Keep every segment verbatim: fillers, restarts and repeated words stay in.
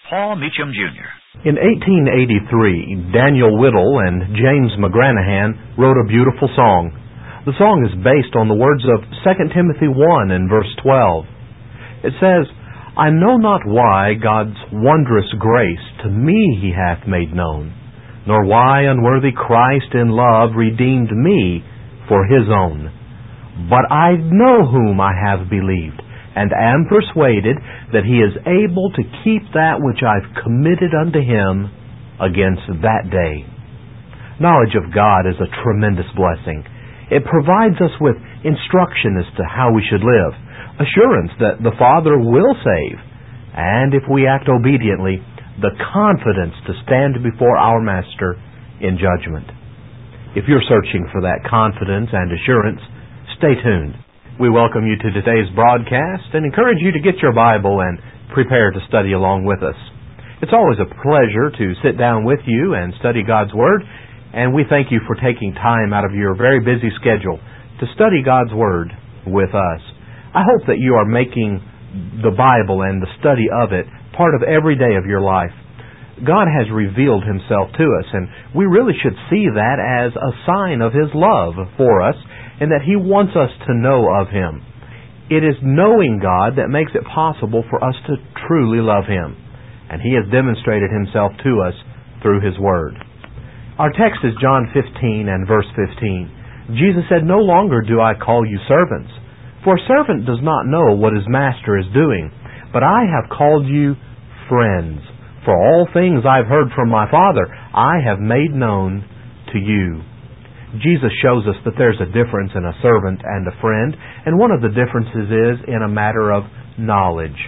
Paul Meacham, Junior In eighteen eighty-three, Daniel Whittle and James McGranahan wrote a beautiful song. The song is based on the words of Second Timothy one and verse twelve. It says, "I know not why God's wondrous grace to me He hath made known, nor why unworthy Christ in love redeemed me for His own. But I know whom I have believed, and am persuaded that He is able to keep that which I've committed unto Him against that day." Knowledge of God is a tremendous blessing. It provides us with instruction as to how we should live, assurance that the Father will save, and if we act obediently, the confidence to stand before our Master in judgment. If you're searching for that confidence and assurance, stay tuned. We welcome you to today's broadcast and encourage you to get your Bible and prepare to study along with us. It's always a pleasure to sit down with you and study God's Word, and we thank you for taking time out of your very busy schedule to study God's Word with us. I hope that you are making the Bible and the study of it part of every day of your life. God has revealed Himself to us, and we really should see that as a sign of His love for us, and that He wants us to know of Him. It is knowing God that makes it possible for us to truly love Him, and He has demonstrated Himself to us through His Word. Our text is John fifteen and verse fifteen. Jesus said, "No longer do I call you servants, for a servant does not know what his master is doing, but I have called you friends. For all things I've heard from my Father, I have made known to you." Jesus shows us that there's a difference in a servant and a friend, and one of the differences is in a matter of knowledge.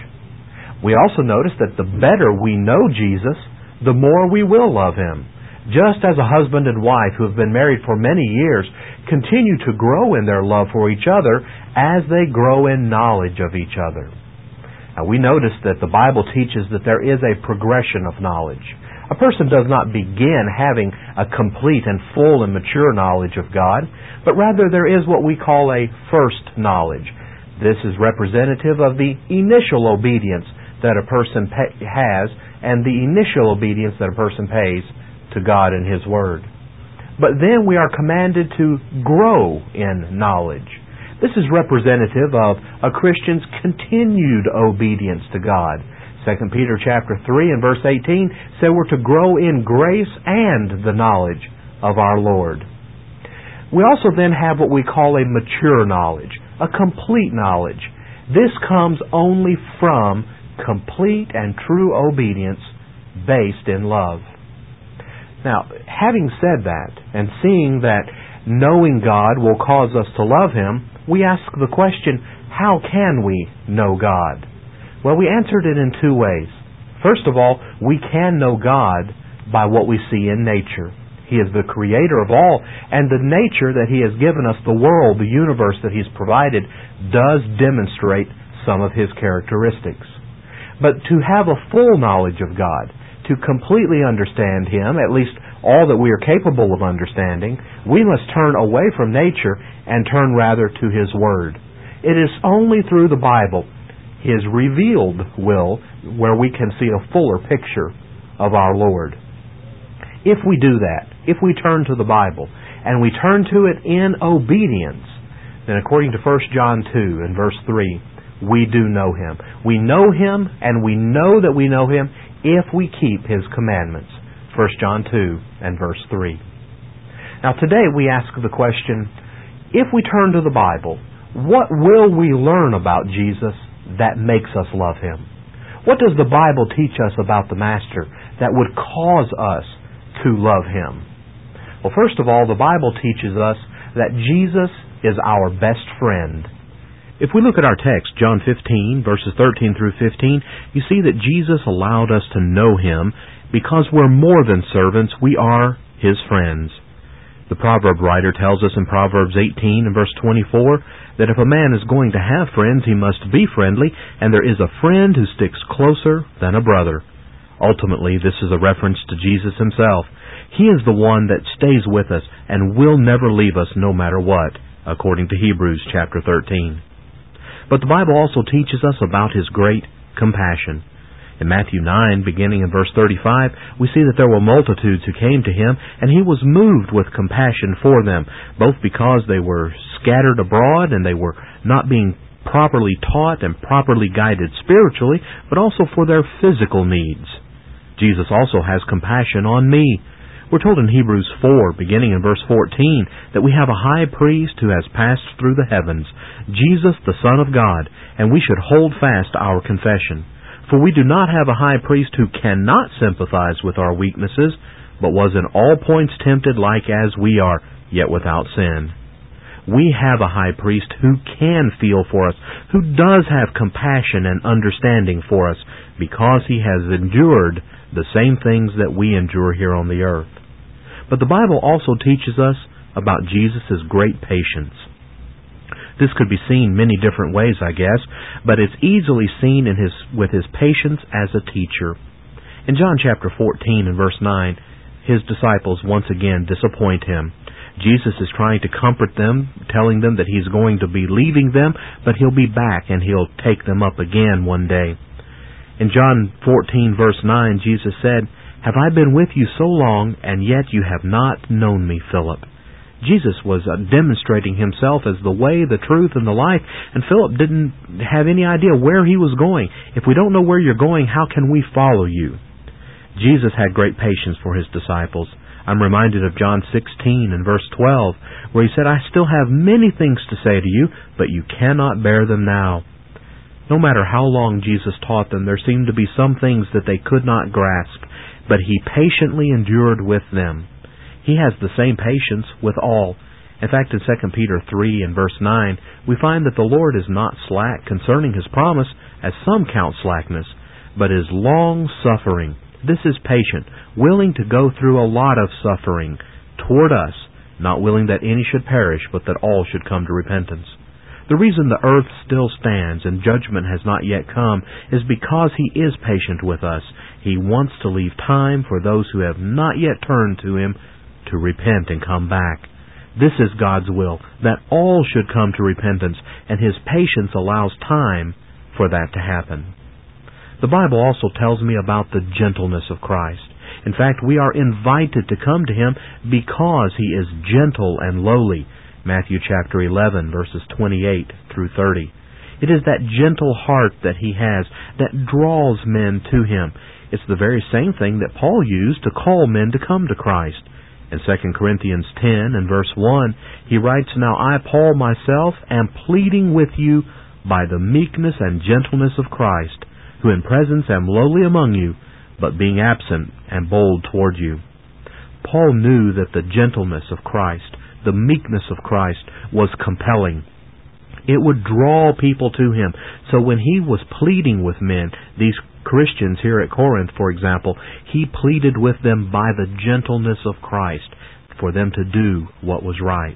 We also notice that the better we know Jesus, the more we will love Him. Just as a husband and wife who have been married for many years continue to grow in their love for each other as they grow in knowledge of each other. Now, we notice that the Bible teaches that there is a progression of knowledge. A person does not begin having a complete and full and mature knowledge of God, but rather there is what we call a first knowledge. This is representative of the initial obedience that a person pay, has and the initial obedience that a person pays to God and His Word. But then we are commanded to grow in knowledge. This is representative of a Christian's continued obedience to God. Second Peter chapter three and verse eighteen said we're to grow in grace and the knowledge of our Lord. We also then have what we call a mature knowledge, a complete knowledge. This comes only from complete and true obedience based in love. Now, having said that, and seeing that knowing God will cause us to love Him, we ask the question, how can we know God? Well, we answered it in two ways. First of all, we can know God by what we see in nature. He is the creator of all, and the nature that He has given us, the world, the universe that He's provided, does demonstrate some of His characteristics. But to have a full knowledge of God, to completely understand Him, at least all that we are capable of understanding, we must turn away from nature and turn rather to His Word. It is only through the Bible, His revealed will, where we can see a fuller picture of our Lord. If we do that, if we turn to the Bible, and we turn to it in obedience, then according to First John two and verse three, we do know Him. We know Him, and we know that we know Him if we keep His commandments. First John two and verse three. Now today we ask the question, if we turn to the Bible, what will we learn about Jesus that makes us love Him? What does the Bible teach us about the Master that would cause us to love Him? Well, first of all, the Bible teaches us that Jesus is our best friend. If we look at our text, John fifteen, verses thirteen through fifteen, you see that Jesus allowed us to know Him because we're more than servants, we are His friends. The proverb writer tells us in Proverbs eighteen and verse twenty-four that if a man is going to have friends, he must be friendly, and there is a friend who sticks closer than a brother. Ultimately, this is a reference to Jesus Himself. He is the one that stays with us and will never leave us no matter what, according to Hebrews chapter thirteen. But the Bible also teaches us about His great compassion. In Matthew nine, beginning in verse thirty-five, we see that there were multitudes who came to him, and he was moved with compassion for them, both because they were scattered abroad and they were not being properly taught and properly guided spiritually, but also for their physical needs. Jesus also has compassion on me. We're told in Hebrews four, beginning in verse fourteen, that we have a high priest who has passed through the heavens, Jesus the Son of God, and we should hold fast our confession. For we do not have a high priest who cannot sympathize with our weaknesses, but was in all points tempted like as we are, yet without sin. We have a high priest who can feel for us, who does have compassion and understanding for us, because he has endured the same things that we endure here on the earth. But the Bible also teaches us about Jesus' great patience. This could be seen many different ways, I guess, but it's easily seen in his with his patience as a teacher. In John chapter fourteen and verse nine, his disciples once again disappoint him. Jesus is trying to comfort them, telling them that he's going to be leaving them, but he'll be back and he'll take them up again one day. In John fourteen verse nine, Jesus said, "Have I been with you so long, and yet you have not known me, Philip?" Jesus was uh, demonstrating himself as the way, the truth, and the life, and Philip didn't have any idea where he was going. If we don't know where you're going, how can we follow you? Jesus had great patience for his disciples. I'm reminded of John sixteen and verse twelve, where he said, "I still have many things to say to you, but you cannot bear them now." No matter how long Jesus taught them, there seemed to be some things that they could not grasp, but he patiently endured with them. He has the same patience with all. In fact, in Second Peter three and verse nine, we find that the Lord is not slack concerning his promise, as some count slackness, but is long-suffering. This is patient, willing to go through a lot of suffering toward us, not willing that any should perish, but that all should come to repentance. The reason the earth still stands and judgment has not yet come is because he is patient with us. He wants to leave time for those who have not yet turned to him to repent and come back. This is God's will, that all should come to repentance, and his patience allows time for that to happen. The Bible also tells me about the gentleness of Christ. In fact, we are invited to come to him because he is gentle and lowly. Matthew chapter eleven, verses twenty-eight through thirty. It is that gentle heart that he has that draws men to him. It's the very same thing that Paul used to call men to come to Christ. In Second Corinthians ten and verse one, he writes, "Now I, Paul, myself, am pleading with you by the meekness and gentleness of Christ, who in presence am lowly among you, but being absent am bold toward you." Paul knew that the gentleness of Christ, the meekness of Christ, was compelling. It would draw people to him. So when he was pleading with men, these Christians here at Corinth, for example, he pleaded with them by the gentleness of Christ for them to do what was right.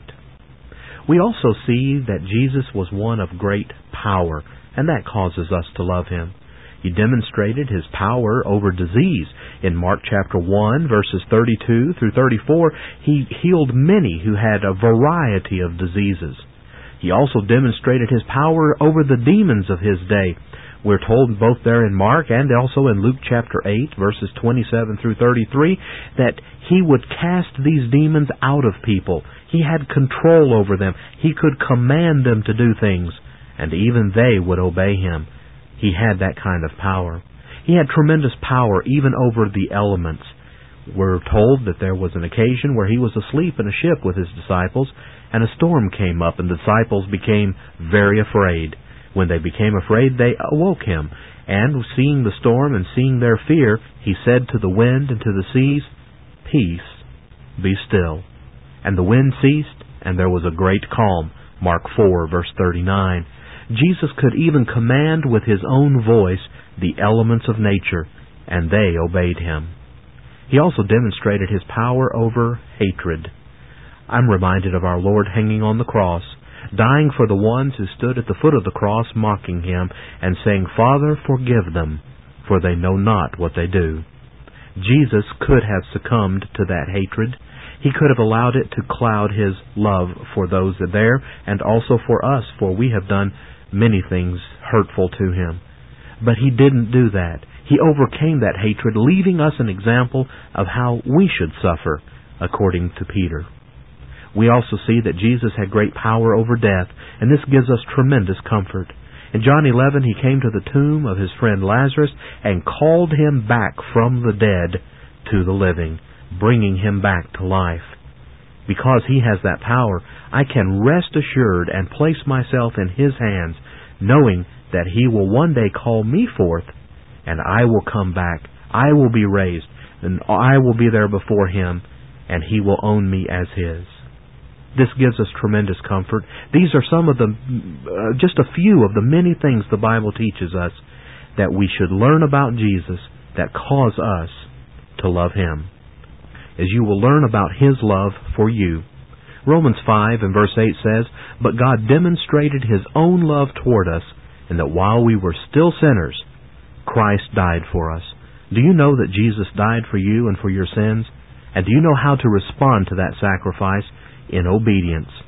We also see that Jesus was one of great power, and that causes us to love him. He demonstrated his power over disease. In Mark chapter one, verses thirty-two through thirty-four, he healed many who had a variety of diseases. He also demonstrated his power over the demons of his day. We're told both there in Mark and also in Luke chapter eight, verses twenty-seven through thirty-three, that he would cast these demons out of people. He had control over them. He could command them to do things, and even they would obey him. He had that kind of power. He had tremendous power even over the elements. We're told that there was an occasion where he was asleep in a ship with his disciples, and a storm came up, and the disciples became very afraid. When they became afraid, they awoke him, and seeing the storm and seeing their fear, he said to the wind and to the seas, "Peace, be still." And the wind ceased, and there was a great calm. Mark four, verse thirty-nine. Jesus could even command with his own voice the elements of nature, and they obeyed him. He also demonstrated his power over hatred. I'm reminded of our Lord hanging on the cross, dying for the ones who stood at the foot of the cross mocking him and saying, "Father, forgive them, for they know not what they do." Jesus could have succumbed to that hatred. He could have allowed it to cloud his love for those there and also for us, for we have done many things hurtful to him. But he didn't do that. He overcame that hatred, leaving us an example of how we should suffer, according to Peter. We also see that Jesus had great power over death, and this gives us tremendous comfort. In John eleven, He came to the tomb of His friend Lazarus and called him back from the dead to the living, bringing him back to life. Because He has that power, I can rest assured and place myself in His hands, knowing that He will one day call me forth, and I will come back. I will be raised, and I will be there before Him, and He will own me as His. This gives us tremendous comfort. These are some of the, uh, just a few of the many things the Bible teaches us that we should learn about Jesus that cause us to love Him. As you will learn about His love for you, Romans five and verse eight says, "But God demonstrated His own love toward us, and that while we were still sinners, Christ died for us." Do you know that Jesus died for you and for your sins? And do you know how to respond to that sacrifice? In obedience.